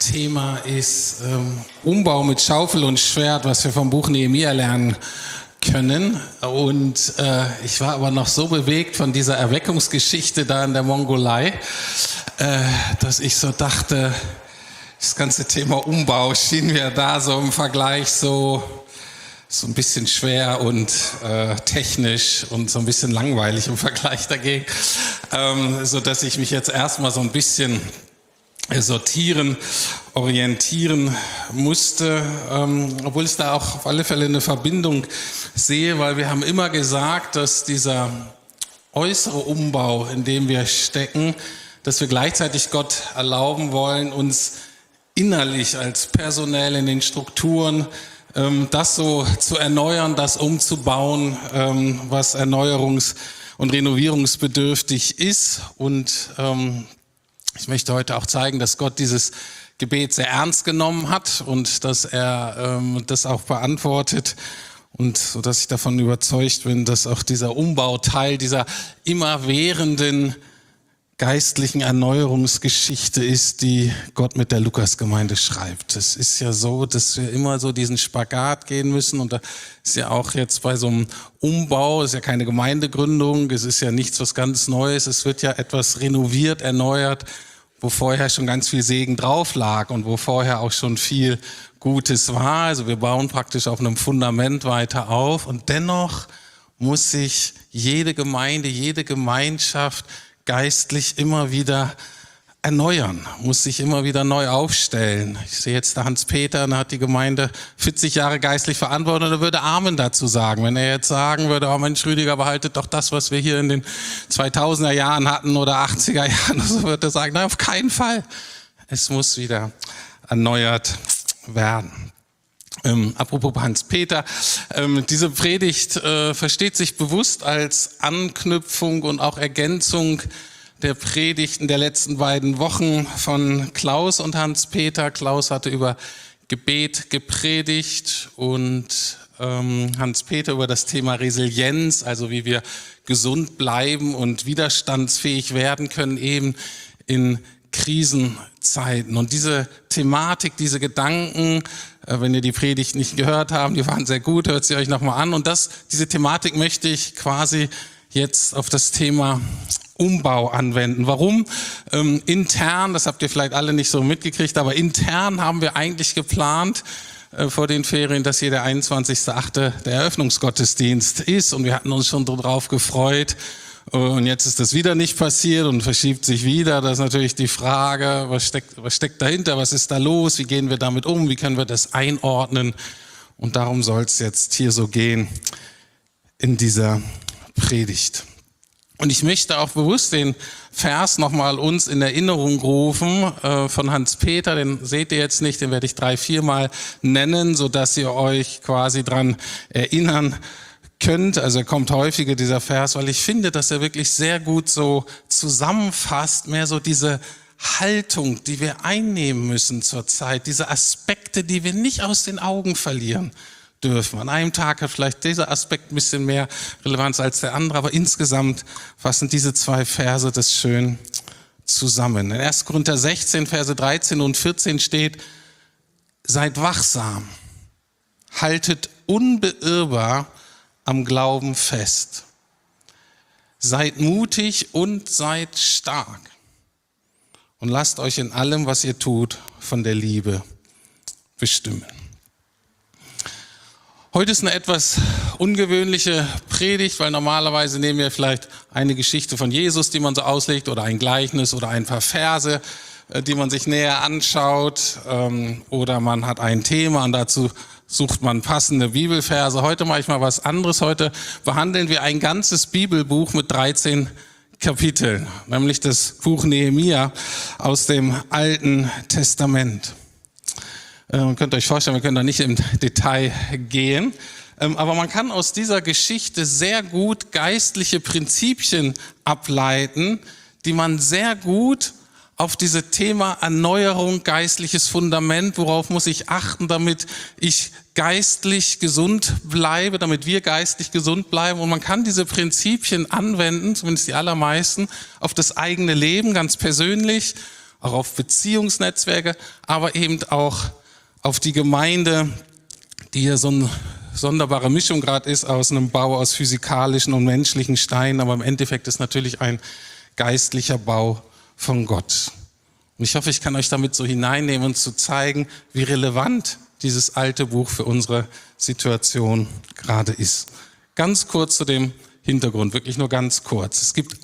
Thema ist Umbau mit Schaufel und Schwert, was wir vom Buch Nehemia lernen können. Und ich war aber noch so bewegt von dieser Erweckungsgeschichte da in der Mongolei, dass ich so dachte, das ganze Thema Umbau schien mir da so im Vergleich so ein bisschen schwer und technisch und so ein bisschen langweilig im Vergleich dagegen, so dass ich mich jetzt erstmal so ein bisschen sortieren, orientieren musste, obwohl ich da auch auf alle Fälle eine Verbindung sehe, weil wir haben immer gesagt, dass dieser äußere Umbau, in dem wir stecken, dass wir gleichzeitig Gott erlauben wollen, uns innerlich als personell in den Strukturen das so zu erneuern, das umzubauen, was erneuerungs- und renovierungsbedürftig ist. Und ich möchte heute auch zeigen, dass Gott dieses Gebet sehr ernst genommen hat und dass er das auch beantwortet. Und so dass ich davon überzeugt bin, dass auch dieser Umbauteil dieser immerwährenden geistlichen Erneuerungsgeschichte ist, die Gott mit der Lukasgemeinde schreibt. Es ist ja so, dass wir immer so diesen Spagat gehen müssen, und da ist ja auch jetzt bei so einem Umbau, ist ja keine Gemeindegründung, es ist ja nichts was ganz Neues, es wird ja etwas renoviert, erneuert, wo vorher schon ganz viel Segen drauf lag und wo vorher auch schon viel Gutes war. Also wir bauen praktisch auf einem Fundament weiter auf, und dennoch muss sich jede Gemeinde, jede Gemeinschaft geistlich immer wieder erneuern, muss sich immer wieder neu aufstellen. Ich sehe jetzt da Hans-Peter, der hat die Gemeinde 40 Jahre geistlich verantwortet, und er würde Amen dazu sagen. Wenn er jetzt sagen würde, oh Mensch Rüdiger, behaltet doch das, was wir hier in den 2000er Jahren hatten oder 80er Jahren, so würde er sagen, nein, auf keinen Fall. Es muss wieder erneuert werden. Apropos Hans-Peter, diese Predigt versteht sich bewusst als Anknüpfung und auch Ergänzung der Predigten der letzten beiden Wochen von Klaus und Hans-Peter. Klaus hatte über Gebet gepredigt und Hans-Peter über das Thema Resilienz, also wie wir gesund bleiben und widerstandsfähig werden können, eben in Krisenzeiten. Und diese Thematik, diese Gedanken, wenn ihr die Predigt nicht gehört habt, die waren sehr gut, hört sie euch nochmal an. Und diese Thematik möchte ich quasi jetzt auf das Thema Umbau anwenden. Warum? Intern, das habt ihr vielleicht alle nicht so mitgekriegt, aber intern haben wir eigentlich geplant vor den Ferien, dass hier der 21.8. der Eröffnungsgottesdienst ist. Und wir hatten uns schon darauf gefreut. Und jetzt ist das wieder nicht passiert und verschiebt sich wieder. Das ist natürlich die Frage, was steckt dahinter, was ist da los, wie gehen wir damit um, wie können wir das einordnen? Und darum soll es jetzt hier so gehen in dieser Predigt. Und ich möchte auch bewusst den Vers nochmal uns in Erinnerung rufen von Hans-Peter, den seht ihr jetzt nicht, den werde ich 3-4 Mal nennen, sodass ihr euch quasi dran erinnern könnt. Also er kommt häufiger, dieser Vers, weil ich finde, dass er wirklich sehr gut so zusammenfasst, mehr so diese Haltung, die wir einnehmen müssen zurzeit, diese Aspekte, die wir nicht aus den Augen verlieren dürfen. An einem Tag hat vielleicht dieser Aspekt ein bisschen mehr Relevanz als der andere, aber insgesamt fassen diese 2 Verse das schön zusammen. In 1. Korinther 16, Verse 13 und 14 steht: Seid wachsam, haltet unbeirrbar am Glauben fest. Seid mutig und seid stark. Und lasst euch in allem, was ihr tut, von der Liebe bestimmen. Heute ist eine etwas ungewöhnliche Predigt, weil normalerweise nehmen wir vielleicht eine Geschichte von Jesus, die man so auslegt, oder ein Gleichnis oder ein paar Verse, die man sich näher anschaut, oder man hat ein Thema und dazu sucht man passende Bibelverse. Heute mache ich mal was anderes. Heute behandeln wir ein ganzes Bibelbuch mit 13 Kapiteln, nämlich das Buch Nehemia aus dem Alten Testament. Könnt ihr euch vorstellen, wir können da nicht im Detail gehen, aber man kann aus dieser Geschichte sehr gut geistliche Prinzipien ableiten, die man sehr gut auf dieses Thema Erneuerung, geistliches Fundament, worauf muss ich achten, damit ich geistlich gesund bleibe, damit wir geistlich gesund bleiben. Und man kann diese Prinzipien anwenden, zumindest die allermeisten, auf das eigene Leben, ganz persönlich, auch auf Beziehungsnetzwerke, aber eben auch auf die Gemeinde, die hier so eine sonderbare Mischung gerade ist aus einem Bau aus physikalischen und menschlichen Steinen, aber im Endeffekt ist natürlich ein geistlicher Bau von Gott. Und ich hoffe, ich kann euch damit so hineinnehmen und zu zeigen, wie relevant dieses alte Buch für unsere Situation gerade ist. Ganz kurz zu dem Hintergrund, wirklich nur ganz kurz. Es gibt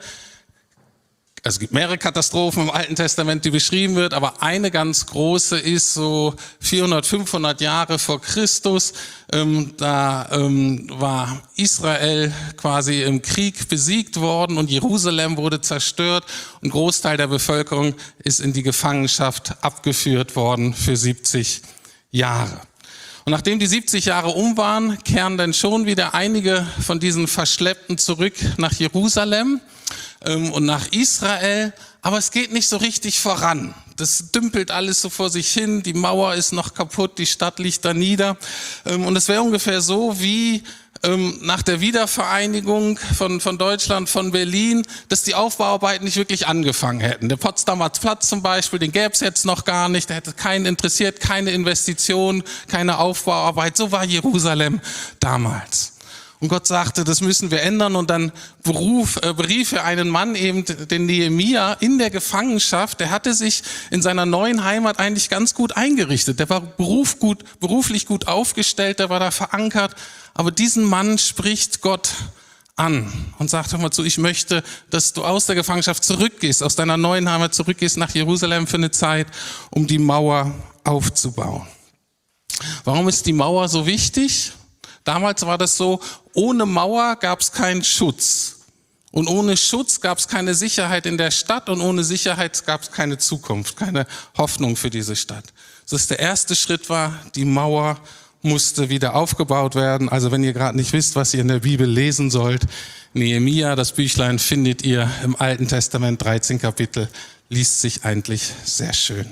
mehrere Katastrophen im Alten Testament, die beschrieben wird, aber eine ganz große ist so 400, 500 Jahre vor Christus. Da war Israel quasi im Krieg besiegt worden und Jerusalem wurde zerstört. Ein Großteil der Bevölkerung ist in die Gefangenschaft abgeführt worden für 70 Jahre. Und nachdem die 70 Jahre um waren, kehren dann schon wieder einige von diesen Verschleppten zurück nach Jerusalem und nach Israel, aber es geht nicht so richtig voran. Das dümpelt alles so vor sich hin, die Mauer ist noch kaputt, die Stadt liegt da nieder. Und es wäre ungefähr so wie nach der Wiedervereinigung von Deutschland, von Berlin, dass die Aufbauarbeiten nicht wirklich angefangen hätten. Der Potsdamer Platz zum Beispiel, den gäbe es jetzt noch gar nicht, der hätte keinen interessiert, keine Investition, keine Aufbauarbeit. So war Jerusalem damals. Und Gott sagte, das müssen wir ändern, und dann berief er einen Mann, eben den Nehemia, in der Gefangenschaft. Der hatte sich in seiner neuen Heimat eigentlich ganz gut eingerichtet. Der war beruflich gut aufgestellt, der war da verankert. Aber diesen Mann spricht Gott an und sagt mal zu, ich möchte, dass du aus der Gefangenschaft zurückgehst, aus deiner neuen Heimat zurückgehst nach Jerusalem für eine Zeit, um die Mauer aufzubauen. Warum ist die Mauer so wichtig? Damals war das so, ohne Mauer gab es keinen Schutz. Und ohne Schutz gab es keine Sicherheit in der Stadt, und ohne Sicherheit gab es keine Zukunft, keine Hoffnung für diese Stadt. Das der erste Schritt war, die Mauer musste wieder aufgebaut werden. Also wenn ihr gerade nicht wisst, was ihr in der Bibel lesen sollt, Nehemia, das Büchlein findet ihr im Alten Testament, 13 Kapitel, liest sich eigentlich sehr schön.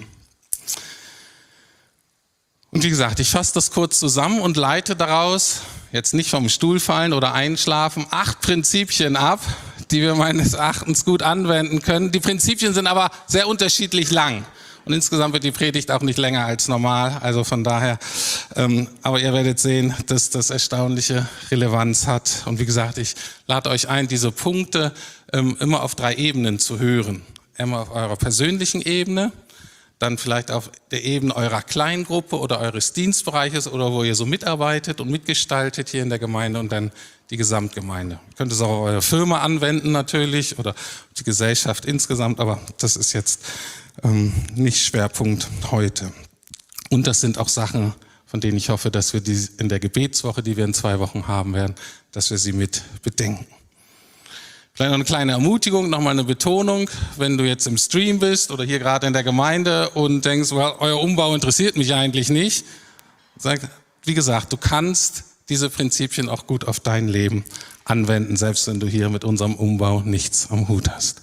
Und wie gesagt, ich fasse das kurz zusammen und leite daraus, jetzt nicht vom Stuhl fallen oder einschlafen, 8 Prinzipien ab, die wir meines Erachtens gut anwenden können. Die Prinzipien sind aber sehr unterschiedlich lang. Und insgesamt wird die Predigt auch nicht länger als normal. Also von daher, aber ihr werdet sehen, dass das erstaunliche Relevanz hat. Und wie gesagt, ich lade euch ein, diese Punkte immer auf 3 Ebenen zu hören. Einmal auf eurer persönlichen Ebene, dann vielleicht auf der Ebene eurer Kleingruppe oder eures Dienstbereiches oder wo ihr so mitarbeitet und mitgestaltet hier in der Gemeinde, und dann die Gesamtgemeinde. Ihr könnt es auch auf eure Firma anwenden natürlich oder die Gesellschaft insgesamt, aber das ist jetzt nicht Schwerpunkt heute. Und das sind auch Sachen, von denen ich hoffe, dass wir die in der Gebetswoche, die wir in 2 Wochen haben werden, dass wir sie mit bedenken. Vielleicht noch eine kleine Ermutigung, nochmal eine Betonung, wenn du jetzt im Stream bist oder hier gerade in der Gemeinde und denkst, well, euer Umbau interessiert mich eigentlich nicht. Sag, wie gesagt, du kannst diese Prinzipien auch gut auf dein Leben anwenden, selbst wenn du hier mit unserem Umbau nichts am Hut hast.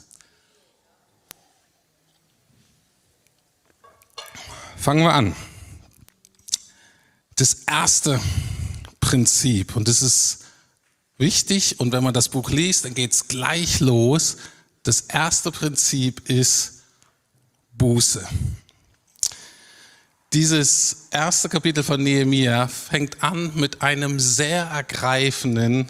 Fangen wir an. Das erste Prinzip, und das ist wichtig, und wenn man das Buch liest, dann geht es gleich los. Das erste Prinzip ist Buße. Dieses erste Kapitel von Nehemia fängt an mit einem sehr ergreifenden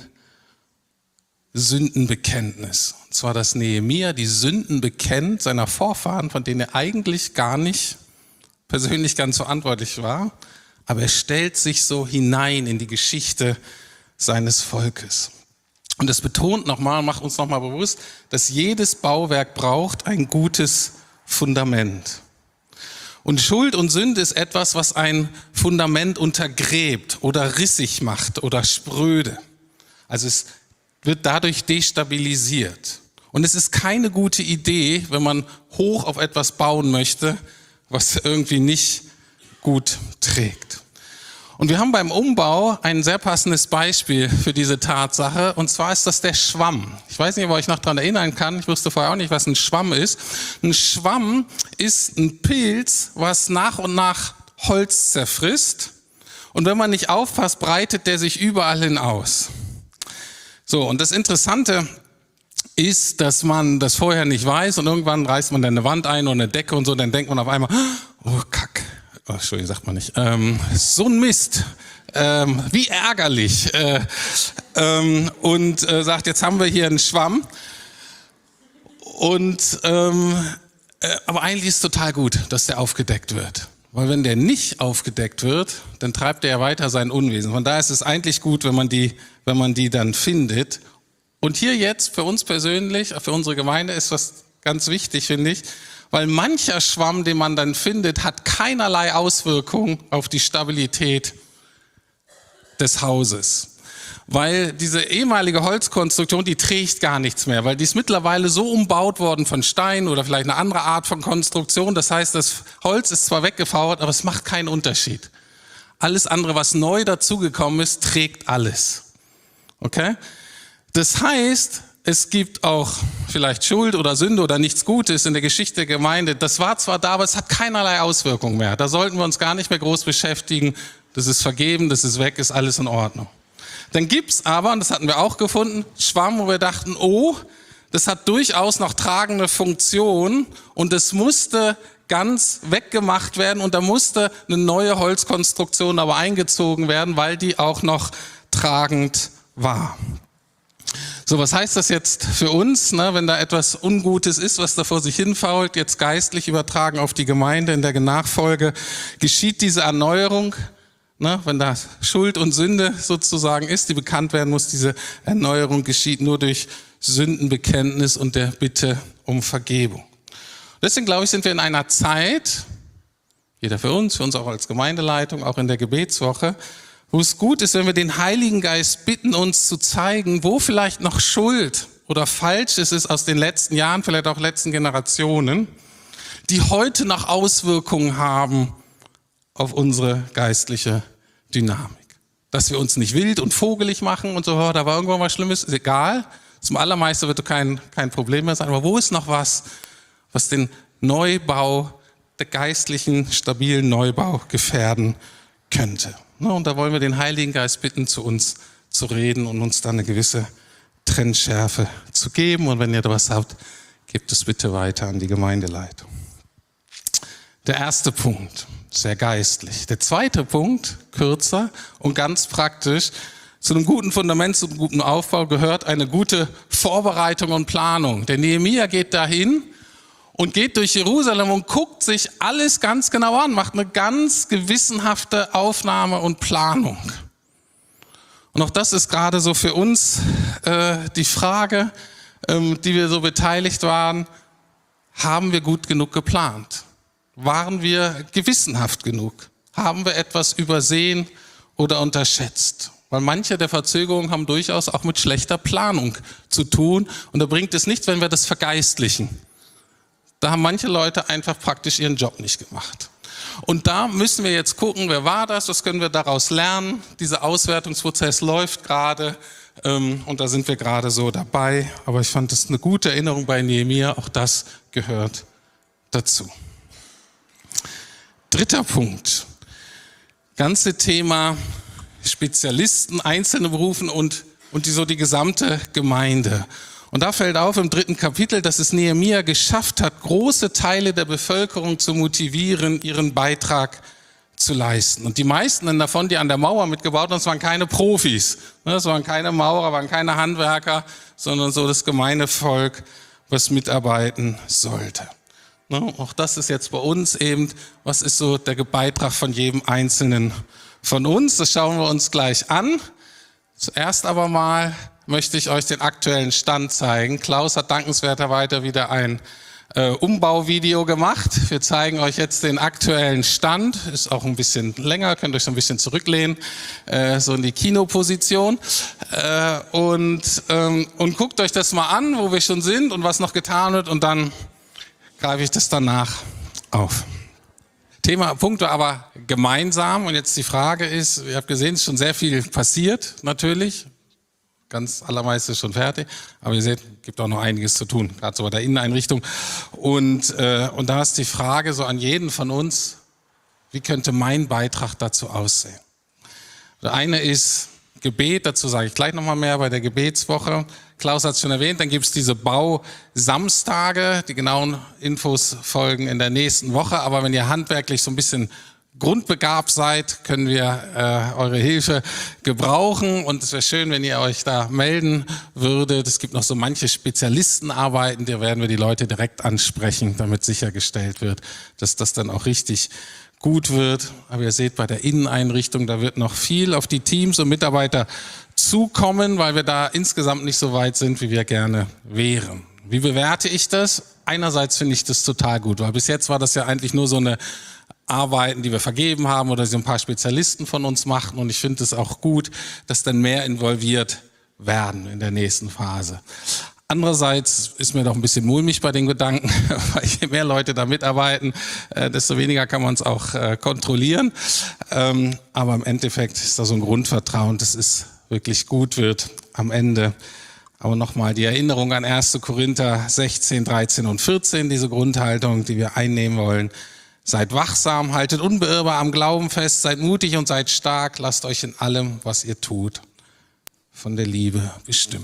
Sündenbekenntnis. Und zwar, dass Nehemia die Sünden bekennt seiner Vorfahren, von denen er eigentlich gar nicht persönlich ganz verantwortlich war, aber er stellt sich so hinein in die Geschichte seines Volkes. Und das betont nochmal, macht uns nochmal bewusst, dass jedes Bauwerk braucht ein gutes Fundament. Und Schuld und Sünde ist etwas, was ein Fundament untergräbt oder rissig macht oder spröde. Also es wird dadurch destabilisiert. Und es ist keine gute Idee, wenn man hoch auf etwas bauen möchte, was irgendwie nicht gut trägt. Und wir haben beim Umbau ein sehr passendes Beispiel für diese Tatsache, und zwar ist das der Schwamm. Ich weiß nicht, ob ihr euch noch daran erinnern kann, ich wusste vorher auch nicht, was ein Schwamm ist. Ein Schwamm ist ein Pilz, was nach und nach Holz zerfrisst, und wenn man nicht aufpasst, breitet der sich überall hin aus. So, und das Interessante ist, dass man das vorher nicht weiß und irgendwann reißt man dann eine Wand ein oder eine Decke und so, dann denkt man auf einmal, oh Kack, oh, Entschuldigung, sagt man nicht, so ein Mist, wie ärgerlich und sagt, jetzt haben wir hier einen Schwamm und aber eigentlich ist es total gut, dass der aufgedeckt wird. Weil wenn der nicht aufgedeckt wird, dann treibt er ja weiter sein Unwesen. Von daher ist es eigentlich gut, wenn man die dann findet. Und hier jetzt für uns persönlich, für unsere Gemeinde ist was ganz wichtig, finde ich, weil mancher Schwamm, den man dann findet, hat keinerlei Auswirkung auf die Stabilität des Hauses. Weil diese ehemalige Holzkonstruktion, die trägt gar nichts mehr, weil die ist mittlerweile so umbaut worden von Stein oder vielleicht eine andere Art von Konstruktion. Das heißt, das Holz ist zwar weggefauert, aber es macht keinen Unterschied. Alles andere, was neu dazugekommen ist, trägt alles. Okay? Das heißt, es gibt auch vielleicht Schuld oder Sünde oder nichts Gutes in der Geschichte der Gemeinde. Das war zwar da, aber es hat keinerlei Auswirkung mehr. Da sollten wir uns gar nicht mehr groß beschäftigen. Das ist vergeben, das ist weg, ist alles in Ordnung. Dann gibt's aber, und das hatten wir auch gefunden, Schwamm, wo wir dachten, oh, das hat durchaus noch tragende Funktion und es musste ganz weggemacht werden und da musste eine neue Holzkonstruktion aber eingezogen werden, weil die auch noch tragend war. So, was heißt das jetzt für uns, ne, wenn da etwas Ungutes ist, was da vor sich hinfault, jetzt geistlich übertragen auf die Gemeinde in der Nachfolge, geschieht diese Erneuerung. Ne, wenn da Schuld und Sünde sozusagen ist, die bekannt werden muss, diese Erneuerung geschieht nur durch Sündenbekenntnis und der Bitte um Vergebung. Deswegen glaube ich, sind wir in einer Zeit, jeder für uns auch als Gemeindeleitung, auch in der Gebetswoche, wo es gut ist, wenn wir den Heiligen Geist bitten, uns zu zeigen, wo vielleicht noch Schuld oder Falsches ist aus den letzten Jahren, vielleicht auch letzten Generationen, die heute noch Auswirkungen haben auf unsere geistliche Dynamik. Dass wir uns nicht wild und vogelig machen und so, da war irgendwann was Schlimmes, ist egal. Zum allermeisten wird kein Problem mehr sein. Aber wo ist noch was den Neubau, der geistlichen, stabilen Neubau gefährden könnte? Und da wollen wir den Heiligen Geist bitten, zu uns zu reden und uns dann eine gewisse Trennschärfe zu geben. Und wenn ihr da was habt, gebt es bitte weiter an die Gemeindeleitung. Der erste Punkt, sehr geistlich. Der zweite Punkt, kürzer und ganz praktisch, zu einem guten Fundament, zu einem guten Aufbau gehört eine gute Vorbereitung und Planung. Der Nehemia geht dahin und geht durch Jerusalem und guckt sich alles ganz genau an, macht eine ganz gewissenhafte Aufnahme und Planung. Und auch das ist gerade so für uns die Frage, die wir so beteiligt waren, haben wir gut genug geplant? Waren wir gewissenhaft genug? Haben wir etwas übersehen oder unterschätzt? Weil manche der Verzögerungen haben durchaus auch mit schlechter Planung zu tun. Und da bringt es nichts, wenn wir das vergeistlichen. Da haben manche Leute einfach praktisch ihren Job nicht gemacht. Und da müssen wir jetzt gucken, wer war das? Was können wir daraus lernen? Dieser Auswertungsprozess läuft gerade und da sind wir gerade so dabei. Aber ich fand das eine gute Erinnerung bei Nehemia. Auch das gehört dazu. Dritter Punkt, ganze Thema Spezialisten, einzelne Berufen und die gesamte Gemeinde. Und da fällt auf im 3. Kapitel, dass es Nehemia geschafft hat, große Teile der Bevölkerung zu motivieren, ihren Beitrag zu leisten. Und die meisten davon, die an der Mauer mitgebaut haben, das waren keine Profis. Das waren keine Maurer, waren keine Handwerker, sondern so das gemeine Volk, was mitarbeiten sollte. Auch das ist jetzt bei uns eben, was ist so der Beitrag von jedem Einzelnen von uns? Das schauen wir uns gleich an. Zuerst aber mal möchte ich euch den aktuellen Stand zeigen. Klaus hat dankenswerterweise wieder ein Umbauvideo gemacht. Wir zeigen euch jetzt den aktuellen Stand. Ist auch ein bisschen länger, könnt euch so ein bisschen zurücklehnen, so in die Kinoposition. Und guckt euch das mal an, wo wir schon sind und was noch getan wird und dann greife ich das danach auf. Punkte aber gemeinsam und jetzt die Frage ist, ihr habt gesehen, es ist schon sehr viel passiert, natürlich. Ganz allermeiste ist schon fertig, aber ihr seht, es gibt auch noch einiges zu tun, gerade so bei der Inneneinrichtung. Und da ist die Frage so an jeden von uns, wie könnte mein Beitrag dazu aussehen? Der eine ist Gebet, dazu sage ich gleich nochmal mehr bei der Gebetswoche. Klaus hat es schon erwähnt, dann gibt es diese Bausamstage. Die genauen Infos folgen in der nächsten Woche. Aber wenn ihr handwerklich so ein bisschen grundbegabt seid, können wir eure Hilfe gebrauchen. Und es wäre schön, wenn ihr euch da melden würdet. Es gibt noch so manche Spezialistenarbeiten, da werden wir die Leute direkt ansprechen, damit sichergestellt wird, dass das dann auch richtig gut wird. Aber ihr seht, bei der Inneneinrichtung, da wird noch viel auf die Teams und Mitarbeiter zukommen, weil wir da insgesamt nicht so weit sind, wie wir gerne wären. Wie bewerte ich das? Einerseits finde ich das total gut, weil bis jetzt war das ja eigentlich nur so eine Arbeiten, die wir vergeben haben oder so ein paar Spezialisten von uns machten. Und ich finde es auch gut, dass dann mehr involviert werden in der nächsten Phase. Andererseits ist mir doch ein bisschen mulmig bei den Gedanken, weil je mehr Leute da mitarbeiten, desto weniger kann man es auch kontrollieren. Aber im Endeffekt ist da so ein Grundvertrauen, dass es wirklich gut wird am Ende. Aber nochmal die Erinnerung an 1. Korinther 16, 13 und 14, diese Grundhaltung, die wir einnehmen wollen. Seid wachsam, haltet unbeirrbar am Glauben fest, seid mutig und seid stark, lasst euch in allem, was ihr tut, von der Liebe bestimmen.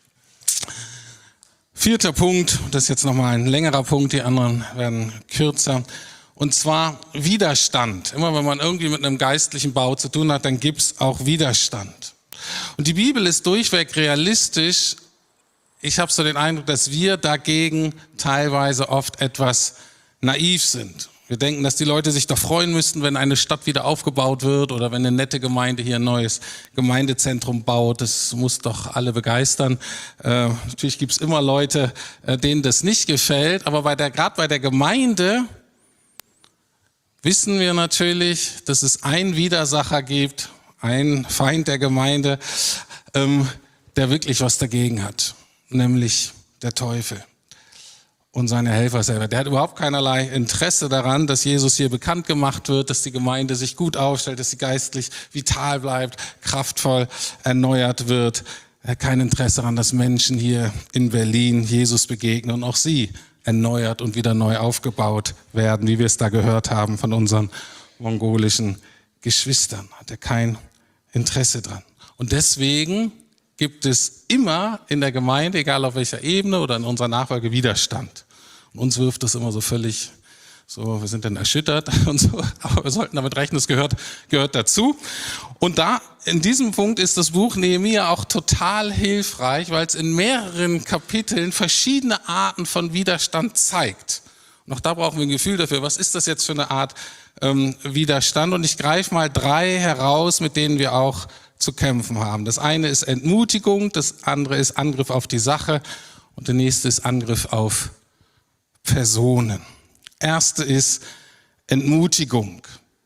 4. Punkt, das ist jetzt nochmal ein längerer Punkt, die anderen werden kürzer. Und zwar Widerstand. Immer wenn man irgendwie mit einem geistlichen Bau zu tun hat, dann gibt's auch Widerstand. Und die Bibel ist durchweg realistisch. Ich habe so den Eindruck, dass wir dagegen teilweise oft etwas naiv sind. Wir denken, dass die Leute sich doch freuen müssten, wenn eine Stadt wieder aufgebaut wird oder wenn eine nette Gemeinde hier ein neues Gemeindezentrum baut. Das muss doch alle begeistern. Natürlich gibt es immer Leute, denen das nicht gefällt. Aber gerade bei der Gemeinde wissen wir natürlich, dass es einen Widersacher gibt, einen Feind der Gemeinde, der wirklich was dagegen hat, nämlich der Teufel. Und seine Helfer selber. Der hat überhaupt keinerlei Interesse daran, dass Jesus hier bekannt gemacht wird, dass die Gemeinde sich gut aufstellt, dass sie geistlich vital bleibt, kraftvoll erneuert wird. Er hat kein Interesse daran, dass Menschen hier in Berlin Jesus begegnen und auch sie erneuert und wieder neu aufgebaut werden, wie wir es da gehört haben von unseren mongolischen Geschwistern. Hat er kein Interesse dran. Und deswegen gibt es immer in der Gemeinde, egal auf welcher Ebene oder in unserer Nachfolge, Widerstand. Und uns wirft das immer so völlig so, wir sind dann erschüttert und so, aber wir sollten damit rechnen, es gehört dazu. Und da, in diesem Punkt ist das Buch Nehemia auch total hilfreich, weil es in mehreren Kapiteln verschiedene Arten von Widerstand zeigt. Und auch da brauchen wir ein Gefühl dafür, was ist das jetzt für eine Art Widerstand? Und ich greife mal 3 heraus, mit denen wir auch zu kämpfen haben. Das eine ist Entmutigung, das andere ist Angriff auf die Sache und der nächste ist Angriff auf Personen. Erste ist Entmutigung.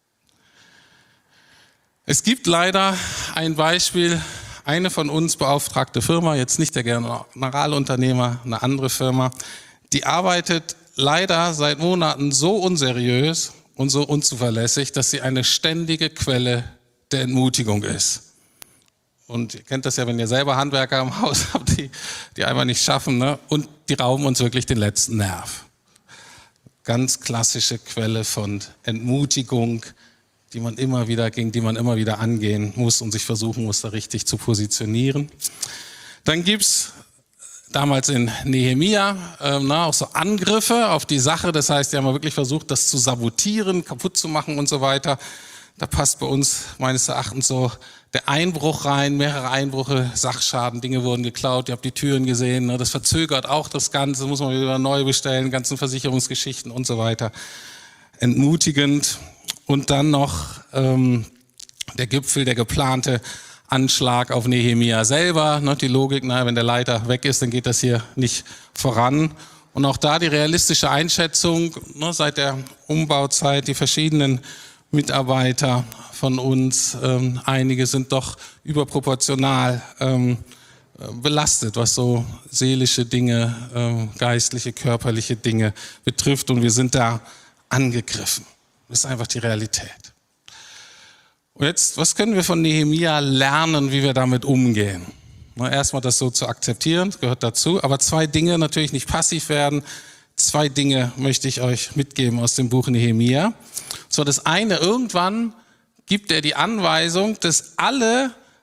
Es gibt leider ein Beispiel, eine von uns beauftragte Firma, jetzt nicht der Generalunternehmer, eine andere Firma, die arbeitet leider seit Monaten so unseriös und so unzuverlässig, dass sie eine ständige Quelle der Entmutigung ist. Und ihr kennt das ja, wenn ihr selber Handwerker im Haus habt, die einfach nicht schaffen, ne? Und die rauben uns wirklich den letzten Nerv. Ganz klassische Quelle von Entmutigung, gegen die man immer wieder angehen muss und sich versuchen muss, da richtig zu positionieren. Dann gibt's damals in Nehemia auch so Angriffe auf die Sache. Das heißt, die haben wirklich versucht, das zu sabotieren, kaputt zu machen und so weiter. Da passt bei uns meines Erachtens so der Einbruch rein, mehrere Einbrüche, Sachschaden, Dinge wurden geklaut, ihr habt die Türen gesehen, ne? Das verzögert auch das Ganze, muss man wieder neu bestellen, ganzen Versicherungsgeschichten und so weiter. Entmutigend. Und dann noch der Gipfel, der geplante Anschlag auf Nehemia selber, ne? Die Logik, wenn der Leiter weg ist, dann geht das hier nicht voran. Und auch da die realistische Einschätzung, ne, seit der Umbauzeit, die verschiedenen Mitarbeiter von uns, einige sind doch überproportional belastet, was so seelische Dinge, geistliche, körperliche Dinge betrifft. Und wir sind da angegriffen. Das ist einfach die Realität. Und jetzt, was können wir von Nehemia lernen, wie wir damit umgehen? Erstmal das so zu akzeptieren, das gehört dazu. Aber 2 Dinge, natürlich nicht passiv werden. 2 Dinge möchte ich euch mitgeben aus dem Buch Nehemia. So, das eine, irgendwann gibt er die Anweisung, dass alle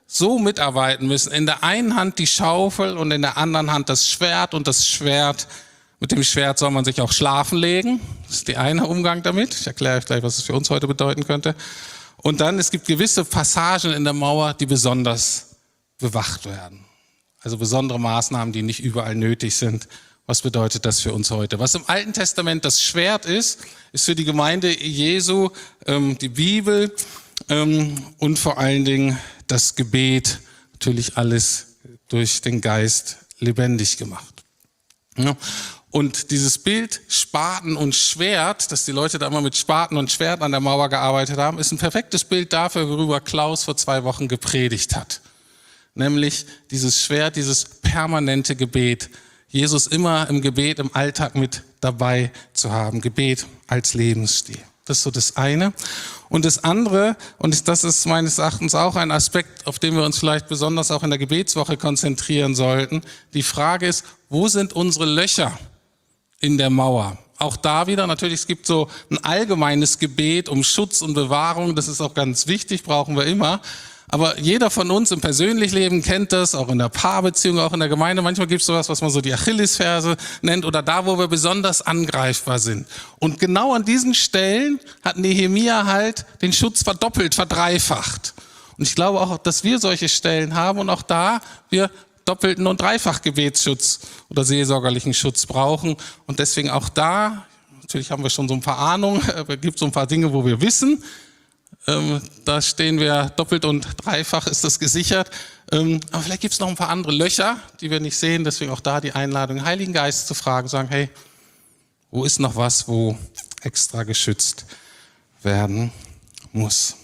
so mitarbeiten müssen. In der einen Hand die Schaufel und in der anderen Hand das Schwert. Und das Schwert, mit dem Schwert soll man sich auch schlafen legen. Das ist der eine Umgang damit. Ich erkläre euch gleich, was es für uns heute bedeuten könnte. Und dann, es gibt gewisse Passagen in der Mauer, die besonders bewacht werden. Also besondere Maßnahmen, die nicht überall nötig sind. Was bedeutet das für uns heute? Was im Alten Testament das Schwert ist für die Gemeinde Jesu die Bibel und vor allen Dingen das Gebet, natürlich alles durch den Geist lebendig gemacht. Ja. Und dieses Bild Spaten und Schwert, dass die Leute da immer mit Spaten und Schwert an der Mauer gearbeitet haben, ist ein perfektes Bild dafür, worüber Klaus vor 2 Wochen gepredigt hat. Nämlich dieses Schwert, dieses permanente Gebet. Jesus immer im Gebet, im Alltag mit dabei zu haben. Gebet als Lebensstil. Das ist so das eine. Und das andere, und das ist meines Erachtens auch ein Aspekt, auf den wir uns vielleicht besonders auch in der Gebetswoche konzentrieren sollten. Die Frage ist, wo sind unsere Löcher in der Mauer? Auch da wieder, natürlich, es gibt so ein allgemeines Gebet um Schutz und Bewahrung. Das ist auch ganz wichtig, brauchen wir immer. Aber jeder von uns im persönlichen Leben kennt das, auch in der Paarbeziehung, auch in der Gemeinde. Manchmal gibt es sowas, was man so die Achillesferse nennt oder da, wo wir besonders angreifbar sind. Und genau an diesen Stellen hat Nehemia halt den Schutz verdoppelt, verdreifacht. Und ich glaube auch, dass wir solche Stellen haben und auch da wir doppelten und dreifach Gebetsschutz oder seelsorgerlichen Schutz brauchen. Und deswegen auch da, natürlich haben wir schon so ein paar Ahnungen, aber es gibt so ein paar Dinge, wo wir wissen, da stehen wir doppelt und dreifach, ist das gesichert. Aber vielleicht gibt es noch ein paar andere Löcher, die wir nicht sehen. Deswegen auch da die Einladung, den Heiligen Geist zu fragen, sagen, hey, wo ist noch was, wo extra geschützt werden muss?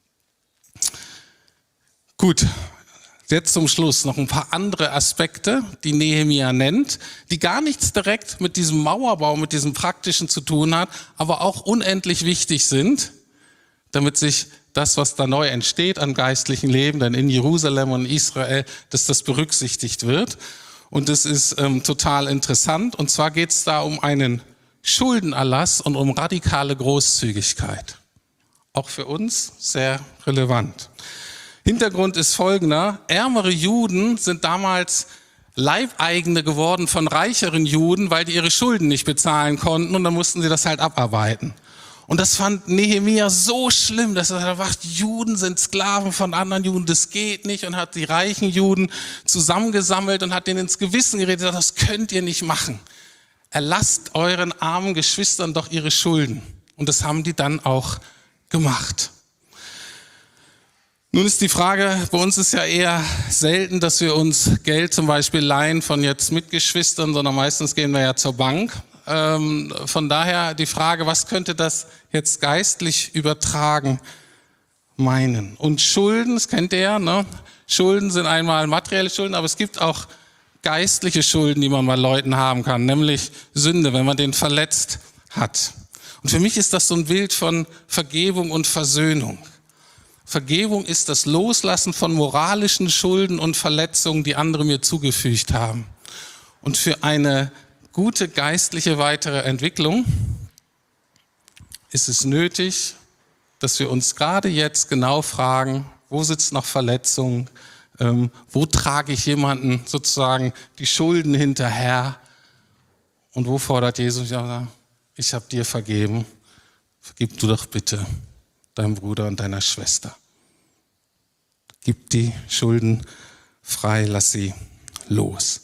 Gut, jetzt zum Schluss noch ein paar andere Aspekte, die Nehemia nennt, die gar nichts direkt mit diesem Mauerbau, mit diesem Praktischen zu tun hat, aber auch unendlich wichtig sind, damit sich das, was da neu entsteht an geistlichem Leben, dann in Jerusalem und Israel, dass das berücksichtigt wird. Und das ist total interessant. Und zwar geht es da um einen Schuldenerlass und um radikale Großzügigkeit. Auch für uns sehr relevant. Hintergrund ist folgender. Ärmere Juden sind damals Leibeigene geworden von reicheren Juden, weil die ihre Schulden nicht bezahlen konnten und dann mussten sie das halt abarbeiten. Und das fand Nehemia so schlimm, dass er sagt, Juden sind Sklaven von anderen Juden, das geht nicht, und hat die reichen Juden zusammengesammelt und hat denen ins Gewissen geredet, das könnt ihr nicht machen. Erlasst euren armen Geschwistern doch ihre Schulden. Und das haben die dann auch gemacht. Nun ist die Frage, bei uns ist ja eher selten, dass wir uns Geld zum Beispiel leihen von jetzt Mitgeschwistern, sondern meistens gehen wir ja zur Bank. Von daher die Frage, was könnte das jetzt geistlich übertragen meinen? Und Schulden, das kennt ihr ja, ne? Schulden sind einmal materielle Schulden, aber es gibt auch geistliche Schulden, die man bei Leuten haben kann, nämlich Sünde, wenn man den verletzt hat. Und für mich ist das so ein Bild von Vergebung und Versöhnung. Vergebung ist das Loslassen von moralischen Schulden und Verletzungen, die andere mir zugefügt haben. Und für eine gute geistliche weitere Entwicklung ist es nötig, dass wir uns gerade jetzt genau fragen, wo sitzt noch Verletzung, wo trage ich jemanden sozusagen die Schulden hinterher und wo fordert Jesus, ja, ich habe dir vergeben, vergib du doch bitte deinem Bruder und deiner Schwester. Gib die Schulden frei, lass sie los.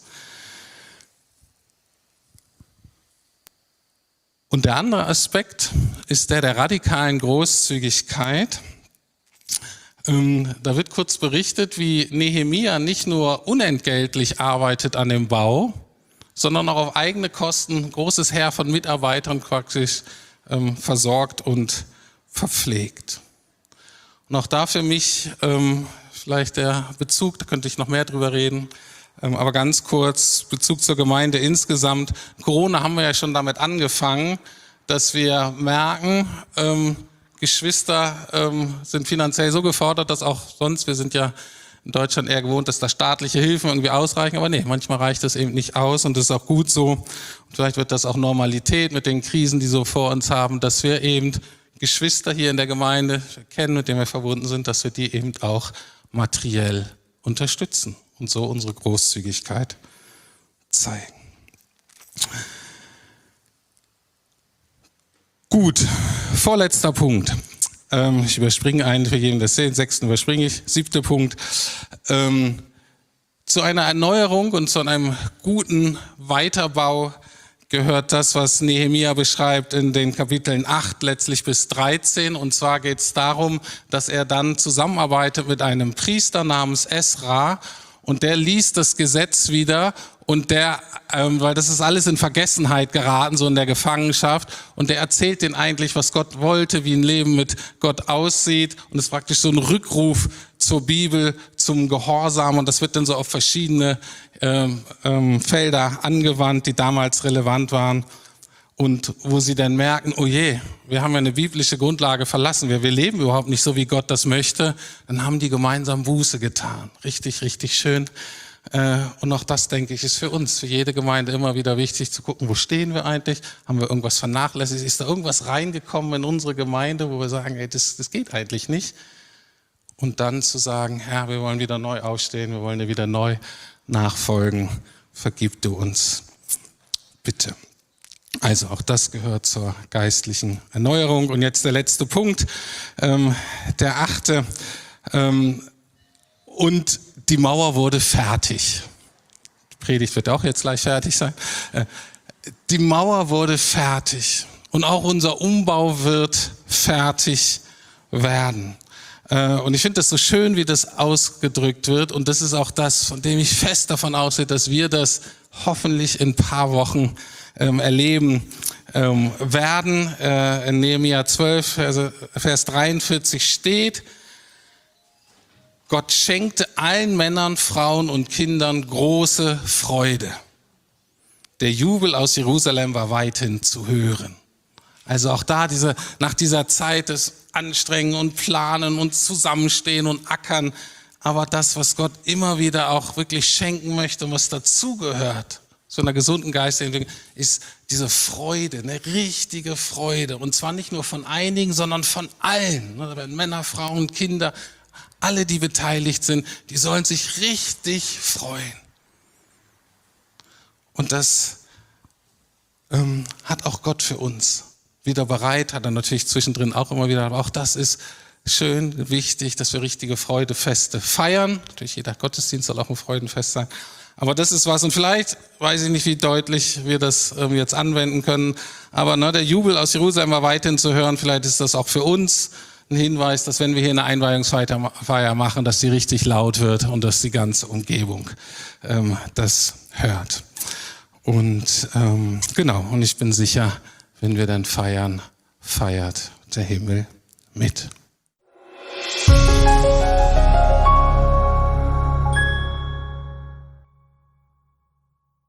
Und der andere Aspekt ist der radikalen Großzügigkeit. Da wird kurz berichtet, wie Nehemia nicht nur unentgeltlich arbeitet an dem Bau, sondern auch auf eigene Kosten ein großes Heer von Mitarbeitern praktisch versorgt und verpflegt. Und auch da für mich vielleicht der Bezug, da könnte ich noch mehr drüber reden, aber ganz kurz, Bezug zur Gemeinde insgesamt. Corona haben wir ja schon damit angefangen, dass wir merken, Geschwister sind finanziell so gefordert, dass auch sonst, wir sind ja in Deutschland eher gewohnt, dass da staatliche Hilfen irgendwie ausreichen, aber nee, manchmal reicht das eben nicht aus und das ist auch gut so. Und vielleicht wird das auch Normalität mit den Krisen, die so vor uns haben, dass wir eben Geschwister hier in der Gemeinde kennen, mit denen wir verbunden sind, dass wir die eben auch materiell unterstützen und so unsere Großzügigkeit zeigen. Gut, vorletzter Punkt. Ich überspringe einen, für jeden das sehen, 6. überspringe ich. 7. Punkt. Zu einer Erneuerung und zu einem guten Weiterbau gehört das, was Nehemia beschreibt in den Kapiteln 8 letztlich bis 13. Und zwar geht es darum, dass er dann zusammenarbeitet mit einem Priester namens Esra und der liest das Gesetz wieder und der, weil das ist alles in Vergessenheit geraten, so in der Gefangenschaft, und der erzählt denen eigentlich, was Gott wollte, wie ein Leben mit Gott aussieht, und es ist praktisch so ein Rückruf zur Bibel, zum Gehorsam, und das wird dann so auf verschiedene Felder angewandt, die damals relevant waren, und wo sie dann merken, oh je, wir haben ja eine biblische Grundlage verlassen, wir leben überhaupt nicht so, wie Gott das möchte, dann haben die gemeinsam Buße getan. Richtig, richtig schön. Und auch das, denke ich, ist für uns, für jede Gemeinde immer wieder wichtig zu gucken, wo stehen wir eigentlich? Haben wir irgendwas vernachlässigt? Ist da irgendwas reingekommen in unsere Gemeinde, wo wir sagen, ey, das geht eigentlich nicht? Und dann zu sagen, Herr, wir wollen wieder neu aufstehen, wir wollen dir wieder neu nachfolgen. Vergib du uns, bitte. Also auch das gehört zur geistlichen Erneuerung. Und jetzt der letzte Punkt, der 8. Und die Mauer wurde fertig. Die Predigt wird auch jetzt gleich fertig sein. Die Mauer wurde fertig und auch unser Umbau wird fertig werden. Und ich finde das so schön, wie das ausgedrückt wird, und das ist auch das, von dem ich fest davon ausgehe, dass wir das hoffentlich in ein paar Wochen erleben werden. In Nehemia 12, Vers 43 steht: Gott schenkte allen Männern, Frauen und Kindern große Freude. Der Jubel aus Jerusalem war weithin zu hören. Also auch da nach dieser Zeit des Anstrengen und Planen und Zusammenstehen und Ackern, aber das, was Gott immer wieder auch wirklich schenken möchte und was dazugehört zu einer gesunden Geistesentwicklung, ist diese Freude, eine richtige Freude. Und zwar nicht nur von einigen, sondern von allen. Männer, Frauen, Kinder, alle, die beteiligt sind, die sollen sich richtig freuen. Und das hat auch Gott für uns wieder bereit, hat er natürlich zwischendrin auch immer wieder, aber auch das ist schön, wichtig, dass wir richtige Freudefeste feiern. Natürlich jeder Gottesdienst soll auch ein Freudenfest sein. Aber das ist was, und vielleicht, weiß ich nicht, wie deutlich wir das jetzt anwenden können, aber der Jubel aus Jerusalem war weiterhin zu hören. Vielleicht ist das auch für uns ein Hinweis, dass wenn wir hier eine Einweihungsfeier machen, dass die richtig laut wird und dass die ganze Umgebung das hört. Und genau, und ich bin sicher, wenn wir dann feiern, feiert der Himmel mit.